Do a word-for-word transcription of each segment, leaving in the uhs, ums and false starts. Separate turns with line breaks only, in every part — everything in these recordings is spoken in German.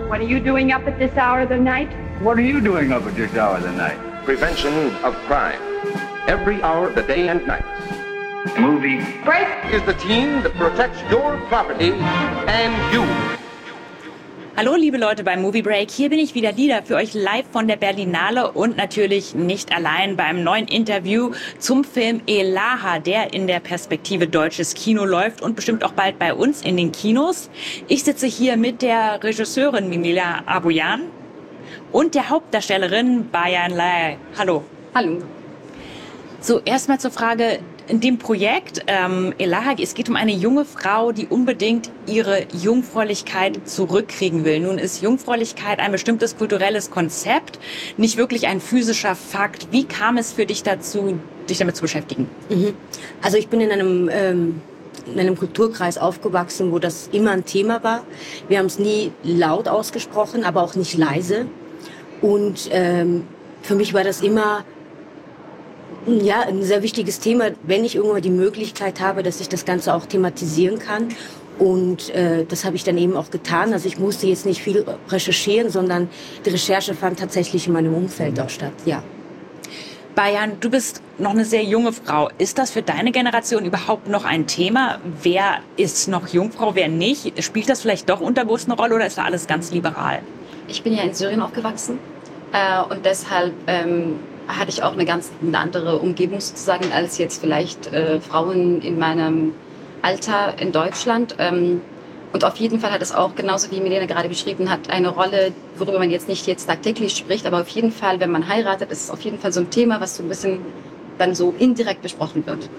What are you doing up at this hour of the night?
What are you doing up at this hour of the night?
Prevention of crime. Every hour of the day and night.
Movie
Break
is the team that protects your property and you.
Hallo liebe Leute beim Movie Break, hier bin ich wieder, Lida, für euch live von der Berlinale und natürlich nicht allein beim neuen Interview zum Film Elaha, der in der Perspektive deutsches Kino läuft und bestimmt auch bald bei uns in den Kinos. Ich sitze hier mit der Regisseurin Mimila Aboyan und der Hauptdarstellerin Bayan Lai. Hallo.
Hallo.
So, erstmal zur Frage, in dem Projekt ähm, Elaha, es geht um eine junge Frau, die unbedingt ihre Jungfräulichkeit zurückkriegen will. Nun ist Jungfräulichkeit ein bestimmtes kulturelles Konzept, nicht wirklich ein physischer Fakt. Wie kam es für dich dazu, dich damit zu beschäftigen?
Mhm. Also ich bin in einem, ähm, in einem Kulturkreis aufgewachsen, wo das immer ein Thema war. Wir haben es nie laut ausgesprochen, aber auch nicht leise. Und ähm, für mich war das immer ja, ein sehr wichtiges Thema, wenn ich irgendwann die Möglichkeit habe, dass ich das Ganze auch thematisieren kann. Und äh, das habe ich dann eben auch getan. Also ich musste jetzt nicht viel recherchieren, sondern die Recherche fand tatsächlich in meinem Umfeld auch statt, ja.
Bayan, du bist noch eine sehr junge Frau. Ist das für deine Generation überhaupt noch ein Thema? Wer ist noch Jungfrau, wer nicht? Spielt das vielleicht doch unterbewusst eine Rolle oder ist da alles ganz liberal?
Ich bin ja in Syrien aufgewachsen äh, und deshalb ähm, hatte ich auch eine ganz eine andere Umgebung sozusagen als jetzt vielleicht äh, Frauen in meinem Alter in Deutschland. Ähm, und auf jeden Fall hat es auch, genauso wie Milena gerade beschrieben hat, eine Rolle, worüber man jetzt nicht jetzt tagtäglich spricht, aber auf jeden Fall, wenn man heiratet, ist es auf jeden Fall so ein Thema, was so ein bisschen dann so indirekt besprochen wird.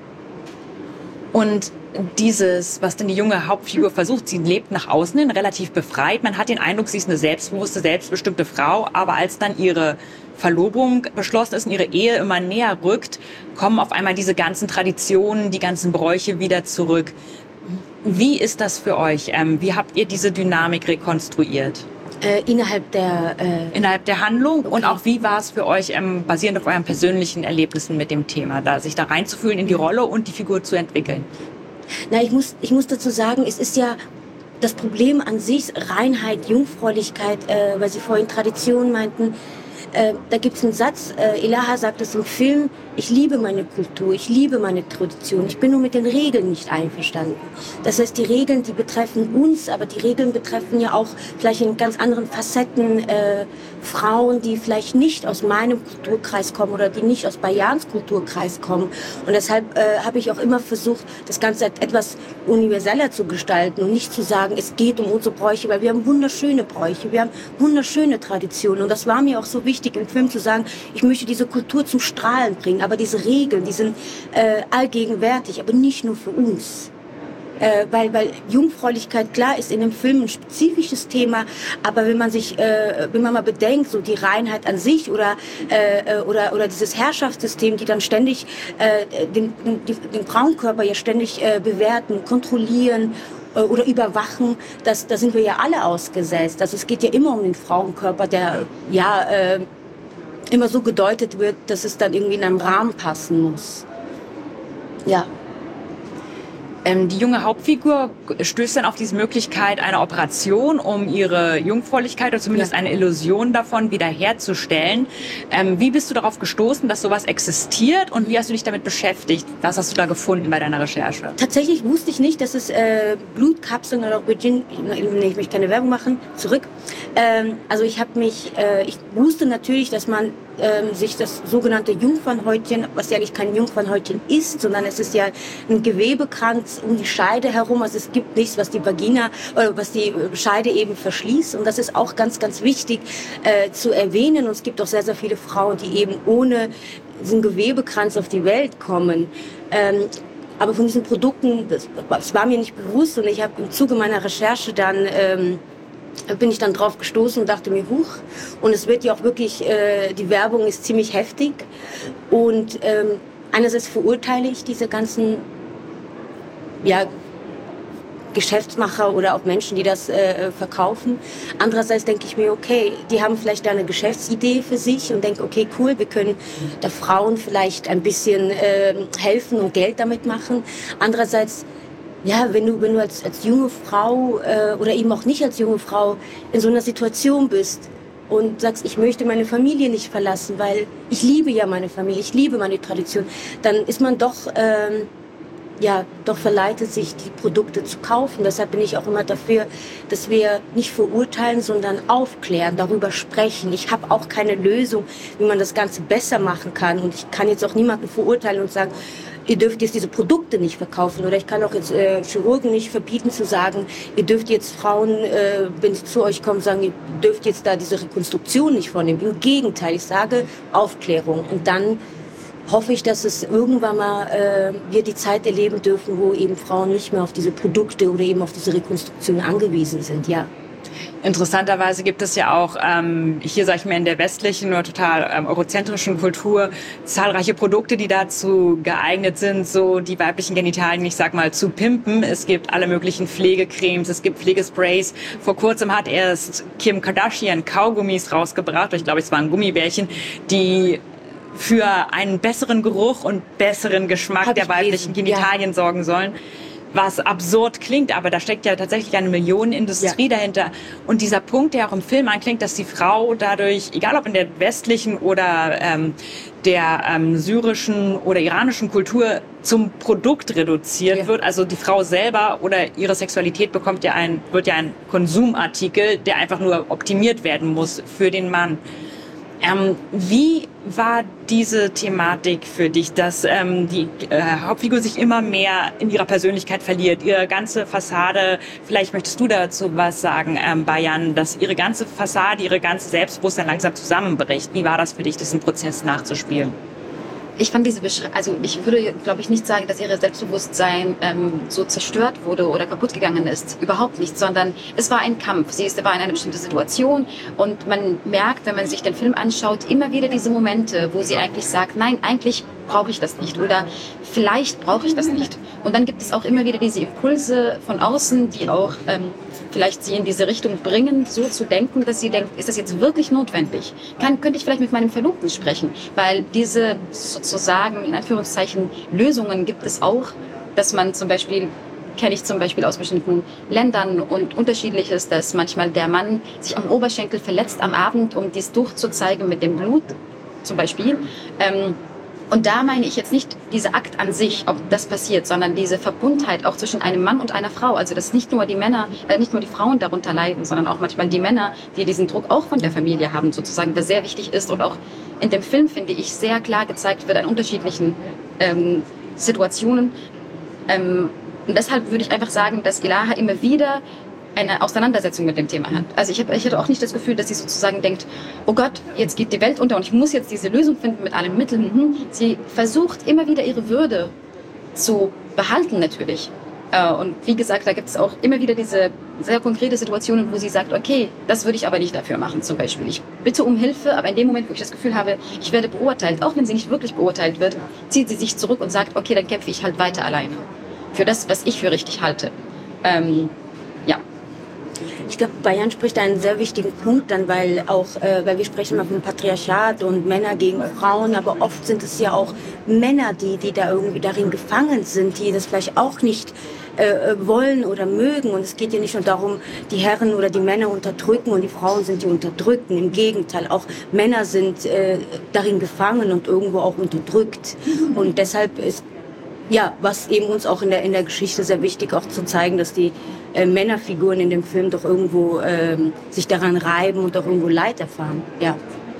Und dieses, was denn die junge Hauptfigur versucht, sie lebt nach außen hin relativ befreit. Man hat den Eindruck, sie ist eine selbstbewusste, selbstbestimmte Frau. Aber als dann ihre Verlobung beschlossen ist und ihre Ehe immer näher rückt, kommen auf einmal diese ganzen Traditionen, die ganzen Bräuche wieder zurück. Wie ist das für euch? Wie habt ihr diese Dynamik rekonstruiert?
Äh, innerhalb der
äh innerhalb der Handlung
okay.
Und auch wie war es für euch, ähm, basierend auf euren persönlichen Erlebnissen mit dem Thema, da sich da reinzufühlen in die Rolle und die Figur zu entwickeln?
Na, ich muss, ich muss dazu sagen, es ist ja das Problem an sich, Reinheit, Jungfräulichkeit, äh, weil Sie vorhin Tradition meinten. Äh, da gibt es einen Satz, äh, Elaha sagt es im Film, ich liebe meine Kultur, ich liebe meine Tradition, ich bin nur mit den Regeln nicht einverstanden. Das heißt, die Regeln, die betreffen uns, aber die Regeln betreffen ja auch vielleicht in ganz anderen Facetten äh, Frauen, die vielleicht nicht aus meinem Kulturkreis kommen oder die nicht aus Bayans Kulturkreis kommen. Und deshalb äh, habe ich auch immer versucht, das Ganze etwas universeller zu gestalten und nicht zu sagen, es geht um unsere Bräuche, weil wir haben wunderschöne Bräuche, wir haben wunderschöne Traditionen. Und das war mir auch so wichtig im Film zu sagen, ich möchte diese Kultur zum Strahlen bringen. Aber diese Regeln, die sind äh, allgegenwärtig, aber nicht nur für uns. Äh, weil, weil Jungfräulichkeit, klar, ist in dem Film ein spezifisches Thema, aber wenn man sich, äh, wenn man mal bedenkt, so die Reinheit an sich oder, äh, oder, oder dieses Herrschaftssystem, die dann ständig äh, den, den, den Frauenkörper ja ständig äh, bewerten, kontrollieren, äh, oder überwachen, das, da sind wir ja alle ausgesetzt. Also es geht ja immer um den Frauenkörper, der, ja, äh, immer so gedeutet wird, dass es dann irgendwie in einem Rahmen passen muss. Ja.
Ähm, die junge Hauptfigur stößt dann auf diese Möglichkeit einer Operation, um ihre Jungfräulichkeit oder zumindest ja. eine Illusion davon wiederherzustellen. Ähm, wie bist du darauf gestoßen, dass sowas existiert und wie hast du dich damit beschäftigt? Was hast du da gefunden bei deiner Recherche?
Tatsächlich wusste ich nicht, dass es äh, Blutkapseln oder Virgin, ich möchte keine Werbung machen, zurück. Ähm, also ich habe mich, äh, ich wusste natürlich, dass man ähm, sich das sogenannte Jungfernhäutchen, was ja eigentlich kein Jungfernhäutchen ist, sondern es ist ja ein Gewebekranz um die Scheide herum. Also es gibt nichts, was die Vagina oder was die Scheide eben verschließt. Und das ist auch ganz, ganz wichtig äh, zu erwähnen. Und es gibt auch sehr, sehr viele Frauen, die eben ohne diesen Gewebekranz auf die Welt kommen. Ähm, aber von diesen Produkten, das, das war mir nicht bewusst. Und ich habe im Zuge meiner Recherche dann ähm, bin ich dann drauf gestoßen und dachte mir, huch. Und es wird ja auch wirklich, äh, die Werbung ist ziemlich heftig. Und ähm, einerseits verurteile ich diese ganzen, ja, Geschäftsmacher oder auch Menschen, die das äh, verkaufen. Andererseits denke ich mir, okay, die haben vielleicht eine Geschäftsidee für sich und denke, okay, cool, wir können der Frauen vielleicht ein bisschen äh, helfen und Geld damit machen. Andererseits ja, wenn du, wenn du als, als junge Frau äh, oder eben auch nicht als junge Frau in so einer Situation bist und sagst, ich möchte meine Familie nicht verlassen, weil ich liebe ja meine Familie, ich liebe meine Tradition, dann ist man doch, ähm, ja, doch verleitet, sich die Produkte zu kaufen. Deshalb bin ich auch immer dafür, dass wir nicht verurteilen, sondern aufklären, darüber sprechen. Ich habe auch keine Lösung, wie man das Ganze besser machen kann. Und ich kann jetzt auch niemanden verurteilen und sagen, ihr dürft jetzt diese Produkte nicht verkaufen. Oder ich kann auch jetzt äh, Chirurgen nicht verbieten zu sagen, ihr dürft jetzt Frauen, äh, wenn sie zu euch kommen, sagen, ihr dürft jetzt da diese Rekonstruktion nicht vornehmen. Im Gegenteil, ich sage Aufklärung. Und dann hoffe ich, dass es irgendwann mal äh, wir die Zeit erleben dürfen, wo eben Frauen nicht mehr auf diese Produkte oder eben auf diese Rekonstruktion angewiesen sind, ja.
Interessanterweise gibt es ja auch ähm, hier, sag ich mal, in der westlichen oder total ähm, eurozentrischen Kultur zahlreiche Produkte, die dazu geeignet sind, so die weiblichen Genitalien, ich sag mal, zu pimpen. Es gibt alle möglichen Pflegecremes, es gibt Pflegesprays. Vor kurzem hat erst Kim Kardashian Kaugummis rausgebracht, ich glaube, es waren Gummibärchen, die für einen besseren Geruch und besseren Geschmack der weiblichen Genitalien ja. sorgen sollen. Was absurd klingt, aber da steckt ja tatsächlich eine Millionenindustrie ja. dahinter. Und dieser Punkt, der auch im Film anklingt, dass die Frau dadurch, egal ob in der westlichen oder ähm, der ähm, syrischen oder iranischen Kultur, zum Produkt reduziert ja. wird. Also die Frau selber oder ihre Sexualität bekommt ja ein, wird ja ein Konsumartikel, der einfach nur optimiert werden muss für den Mann. Ähm, wie war diese Thematik für dich, dass ähm, die äh, Hauptfigur sich immer mehr in ihrer Persönlichkeit verliert, ihre ganze Fassade, vielleicht möchtest du dazu was sagen, ähm, Bayan, dass ihre ganze Fassade, ihre ganze Selbstbewusstsein langsam zusammenbricht. Wie war das für dich, diesen Prozess nachzuspielen?
Ich fand diese Beschreibung, also ich würde, glaube ich, nicht sagen, dass ihr Selbstbewusstsein ähm, so zerstört wurde oder kaputt gegangen ist. Überhaupt nicht, sondern es war ein Kampf. Sie ist, war in einer bestimmten Situation und man merkt, wenn man sich den Film anschaut, immer wieder diese Momente, wo sie eigentlich sagt, nein, eigentlich brauche ich das nicht oder vielleicht brauche ich das nicht. Und dann gibt es auch immer wieder diese Impulse von außen, die auch ähm, vielleicht sie in diese Richtung bringen, so zu denken, dass sie denkt, ist das jetzt wirklich notwendig? Kann, könnte ich vielleicht mit meinem Verlobten sprechen? Weil diese sozusagen, in Anführungszeichen, Lösungen gibt es auch, dass man zum Beispiel, kenne ich zum Beispiel aus bestimmten Ländern und unterschiedlich ist, dass manchmal der Mann sich am Oberschenkel verletzt am Abend, um dies durchzuzeigen mit dem Blut, zum Beispiel. Ähm, Und da meine ich jetzt nicht dieser Akt an sich, ob das passiert, sondern diese Verbundheit auch zwischen einem Mann und einer Frau. Also dass nicht nur die Männer, äh, nicht nur die Frauen darunter leiden, sondern auch manchmal die Männer, die diesen Druck auch von der Familie haben, sozusagen, was sehr wichtig ist. Und auch in dem Film, finde ich, sehr klar gezeigt wird an unterschiedlichen ähm, Situationen. Ähm, und deshalb würde ich einfach sagen, dass Elaha immer wieder eine Auseinandersetzung mit dem Thema hat. Also ich, hab, ich hatte auch nicht das Gefühl, dass sie sozusagen denkt, oh Gott, jetzt geht die Welt unter und ich muss jetzt diese Lösung finden mit allen Mitteln. Sie versucht immer wieder ihre Würde zu behalten natürlich. Und wie gesagt, da gibt es auch immer wieder diese sehr konkrete Situationen, wo sie sagt, okay, das würde ich aber nicht dafür machen zum Beispiel. Ich bitte um Hilfe, aber in dem Moment, wo ich das Gefühl habe, ich werde beurteilt, auch wenn sie nicht wirklich beurteilt wird, zieht sie sich zurück und sagt, okay, dann kämpfe ich halt weiter alleine. Für das, was ich für richtig halte. Ähm, ja.
Ich glaube, Bayan spricht einen sehr wichtigen Punkt dann, weil auch, äh, weil wir sprechen immer vom Patriarchat und Männer gegen Frauen, aber oft sind es ja auch Männer, die, die da irgendwie darin gefangen sind, die das vielleicht auch nicht äh, wollen oder mögen. Und es geht ja nicht nur darum, die Herren oder die Männer unterdrücken und die Frauen sind die Unterdrückten. Im Gegenteil, auch Männer sind äh, darin gefangen und irgendwo auch unterdrückt. Und deshalb ist ja, was eben uns auch in der, in der Geschichte sehr wichtig, auch zu zeigen, dass die äh, Männerfiguren in dem Film doch irgendwo ähm, sich daran reiben und auch irgendwo Leid erfahren. Ja.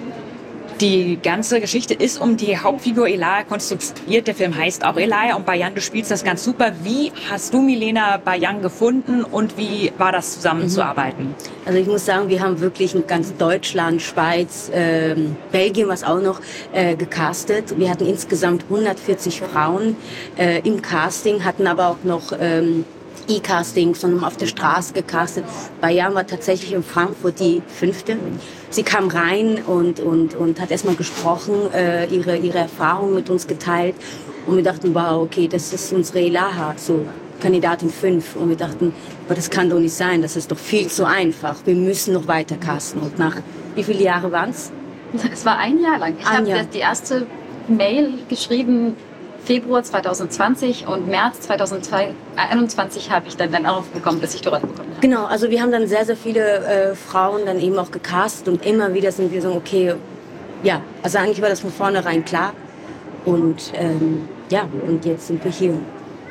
Die ganze Geschichte ist um die Hauptfigur Elaha konstruiert. Der Film heißt auch Elaha und Bayan, du spielst das ganz super. Wie hast du Milena Bayan gefunden und wie war das zusammenzuarbeiten?
Also ich muss sagen, wir haben wirklich in ganz Deutschland, Schweiz, ähm, Belgien, was auch noch, äh, gecastet. Wir hatten insgesamt hundertvierzig Frauen äh, im Casting, hatten aber auch noch ähm, E-Casting, sondern auf der Straße gecastet. Bayan war tatsächlich in Frankfurt die fünfte. Sie kam rein und, und, und hat erstmal gesprochen, äh, ihre, ihre Erfahrungen mit uns geteilt. Und wir dachten, wow, okay, das ist unsere Elaha, so Kandidatin fünf. Und wir dachten, aber das kann doch nicht sein, das ist doch viel zu einfach. Wir müssen noch weiter casten. Und nach, wie viele Jahre waren es?
Es war ein Jahr lang. Ich habe die erste Mail geschrieben, Februar zwanzig zwanzig und März zwanzig einundzwanzig habe ich dann den Anruf bekommen, dass ich die Rolle bekommen habe.
Genau, also wir haben dann sehr, sehr viele äh, Frauen dann eben auch gecastet und immer wieder sind wir so, okay, ja, also eigentlich war das von vornherein klar und ähm, ja, und jetzt sind wir hier.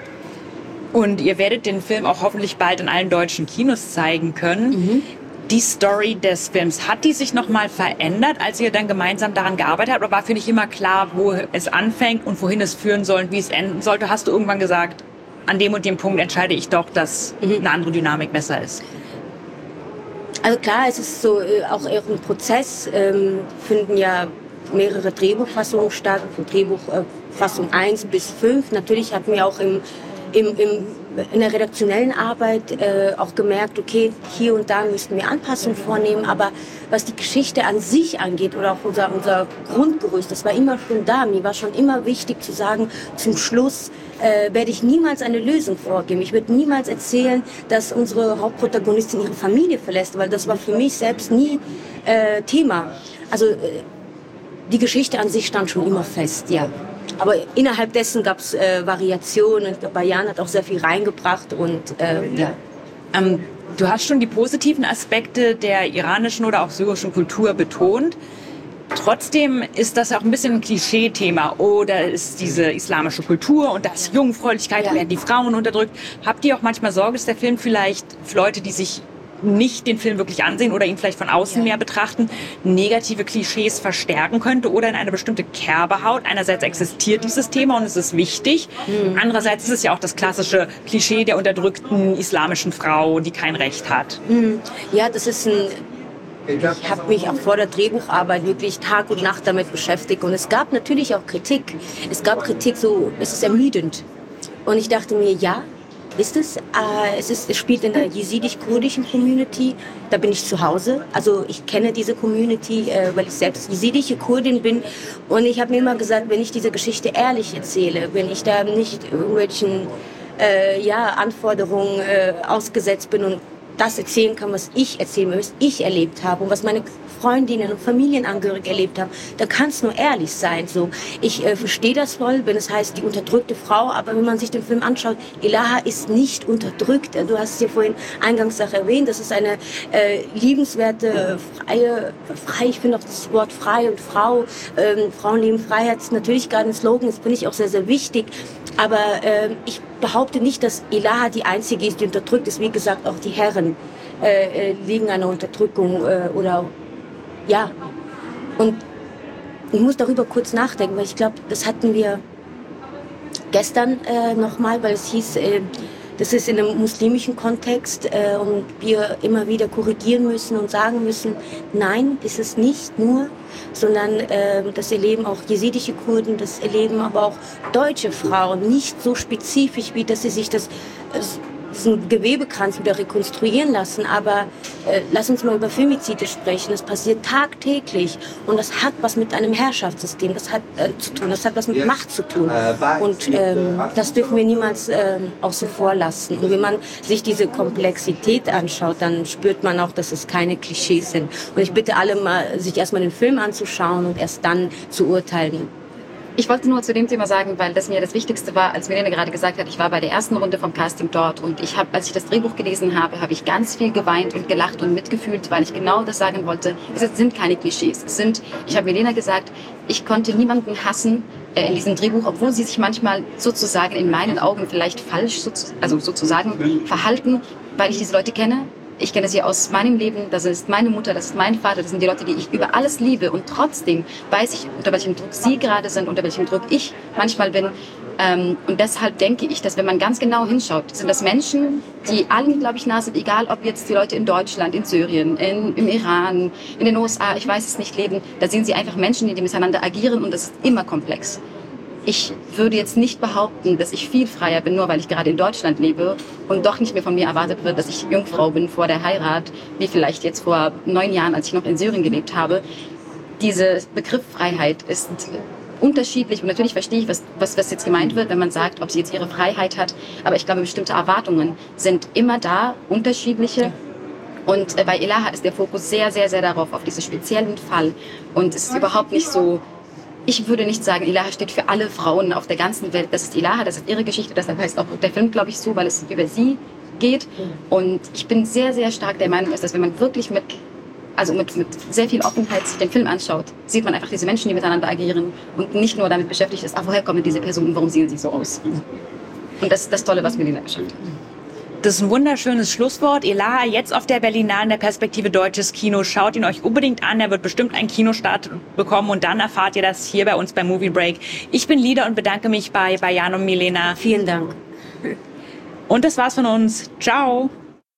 Und ihr werdet den Film auch hoffentlich bald in allen deutschen Kinos zeigen können. Mhm. Die Story des Films, hat die sich nochmal verändert, als ihr dann gemeinsam daran gearbeitet habt? Oder war für dich immer klar, wo es anfängt und wohin es führen soll und wie es enden sollte? Hast du irgendwann gesagt, an dem und dem Punkt entscheide ich doch, dass mhm. eine andere Dynamik besser ist?
Also klar, es ist so äh, auch eher ein Prozess, ähm, finden ja mehrere Drehbuchfassungen statt, von Drehbuchfassung eins bis fünf. Natürlich hatten wir auch im, im, im in der redaktionellen Arbeit äh, auch gemerkt, okay, hier und da müssten wir Anpassungen vornehmen, aber was die Geschichte an sich angeht oder auch unser, unser Grundgerüst, das war immer schon da. Mir war schon immer wichtig zu sagen, zum Schluss äh, werde ich niemals eine Lösung vorgeben. Ich würde niemals erzählen, dass unsere Hauptprotagonistin ihre Familie verlässt, weil das war für mich selbst nie äh, Thema. Also äh, die Geschichte an sich stand schon immer fest, ja. Aber innerhalb dessen gab es äh, Variationen. Ich glaube, Bayan hat auch sehr viel reingebracht und äh, ja.
Ähm, du hast schon die positiven Aspekte der iranischen oder auch syrischen Kultur betont. Trotzdem ist das auch ein bisschen ein Klischee-Thema. Oder ist diese islamische Kultur und das Jungfräulichkeit, ja. werden die Frauen unterdrückt. Habt ihr auch manchmal Sorge, dass der Film vielleicht für Leute, die sich nicht den Film wirklich ansehen oder ihn vielleicht von außen ja. mehr betrachten, negative Klischees verstärken könnte oder in eine bestimmte Kerbe haut? Einerseits existiert dieses Thema und es ist wichtig. Mhm. Andererseits ist es ja auch das klassische Klischee der unterdrückten islamischen Frau, die kein Recht hat.
Mhm. Ja, das ist ein... Ich habe mich auch vor der Drehbucharbeit wirklich Tag und Nacht damit beschäftigt und es gab natürlich auch Kritik. Es gab Kritik, so, es ist ermüdend. Und ich dachte mir, ja, ist es. Äh, es, ist, es spielt in der jesidisch-kurdischen Community. Da bin ich zu Hause. Also ich kenne diese Community, äh, weil ich selbst jesidische Kurdin bin. Und ich habe mir immer gesagt, wenn ich diese Geschichte ehrlich erzähle, wenn ich da nicht irgendwelchen äh, ja, Anforderungen äh, ausgesetzt bin und das erzählen kann, was ich erzählen will, was ich erlebt habe und was meine Freundinnen und Familienangehörige erlebt haben, dann kann es nur ehrlich sein. So, ich äh, verstehe das voll, wenn es heißt, die unterdrückte Frau, aber wenn man sich den Film anschaut, Elaha ist nicht unterdrückt. Du hast es ja vorhin eingangs auch erwähnt, das ist eine äh, liebenswerte, freie, frei, ich finde auch das Wort frei und Frau, ähm, Frauenleben, Freiheit ist natürlich gerade ein Slogan, das finde ich auch sehr, sehr wichtig, aber äh, ich behaupte nicht, dass Elaha die einzige ist, die unterdrückt ist. Wie gesagt, auch die Herren äh, liegen einer Unterdrückung äh, oder ja. Und ich muss darüber kurz nachdenken, weil ich glaube, das hatten wir gestern äh, nochmal, weil es hieß, äh, das ist in einem muslimischen Kontext äh, und wir immer wieder korrigieren müssen und sagen müssen, nein, ist es nicht nur, sondern äh, das erleben auch jesidische Kurden, das erleben aber auch deutsche Frauen, nicht so spezifisch, wie dass sie sich das, das diesen Gewebekranz wieder rekonstruieren lassen, aber äh, lass uns mal über Femizide sprechen. Das passiert tagtäglich und das hat was mit einem Herrschaftssystem, das hat äh, zu tun, das hat was mit Macht zu tun und ähm, das dürfen wir niemals ähm, außen vor lassen. Und wenn man sich diese Komplexität anschaut, dann spürt man auch, dass es keine Klischees sind. Und ich bitte alle mal, sich erstmal den Film anzuschauen und erst dann zu urteilen.
Ich wollte nur zu dem Thema sagen, weil das mir das Wichtigste war, als Milena gerade gesagt hat, ich war bei der ersten Runde vom Casting dort und ich habe, als ich das Drehbuch gelesen habe, habe ich ganz viel geweint und gelacht und mitgefühlt, weil ich genau das sagen wollte. Es sind keine Klischees. Es sind, ich habe Milena gesagt, ich konnte niemanden hassen äh, in diesem Drehbuch, obwohl sie sich manchmal sozusagen in meinen Augen vielleicht falsch, also sozusagen verhalten, weil ich diese Leute kenne. Ich kenne sie aus meinem Leben, das ist meine Mutter, das ist mein Vater, das sind die Leute, die ich über alles liebe. Und trotzdem weiß ich, unter welchem Druck sie gerade sind, unter welchem Druck ich manchmal bin. Ähm, und deshalb denke ich, dass wenn man ganz genau hinschaut, sind das Menschen, die allen, glaube ich, nah sind, egal ob jetzt die Leute in Deutschland, in Syrien, in, im Iran, in den U S A, ich weiß es nicht, leben. Da sind sie einfach Menschen, die miteinander agieren und das ist immer komplex. Ich würde jetzt nicht behaupten, dass ich viel freier bin, nur weil ich gerade in Deutschland lebe und doch nicht mehr von mir erwartet wird, dass ich Jungfrau bin vor der Heirat, wie vielleicht jetzt vor neun Jahren, als ich noch in Syrien gelebt habe. Diese Begriff Freiheit ist unterschiedlich und natürlich verstehe ich, was, was, was jetzt gemeint wird, wenn man sagt, ob sie jetzt ihre Freiheit hat. Aber ich glaube, bestimmte Erwartungen sind immer da, unterschiedliche. Und bei Elaha ist der Fokus sehr, sehr, sehr darauf, auf diesen speziellen Fall. Und es ist überhaupt nicht so, ich würde nicht sagen, Elaha steht für alle Frauen auf der ganzen Welt. Das ist Elaha, das ist ihre Geschichte, deshalb heißt auch der Film, glaube ich, so, weil es über sie geht. Und ich bin sehr, sehr stark der Meinung, dass wenn man wirklich mit, also mit, mit sehr viel Offenheit sich den Film anschaut, sieht man einfach diese Menschen, die miteinander agieren und nicht nur damit beschäftigt ist, ah, woher kommen diese Personen, warum sehen sie so aus? Und das ist das Tolle, was Milena geschafft hat.
Das ist ein wunderschönes Schlusswort. Elaha jetzt auf der Berlinale in der Perspektive Deutsches Kino. Schaut ihn euch unbedingt an. Er wird bestimmt einen Kinostart bekommen und dann erfahrt ihr das hier bei uns bei Movie Break. Ich bin Lida und bedanke mich bei, bei Jan und Milena.
Vielen Dank.
Und das war's von uns. Ciao.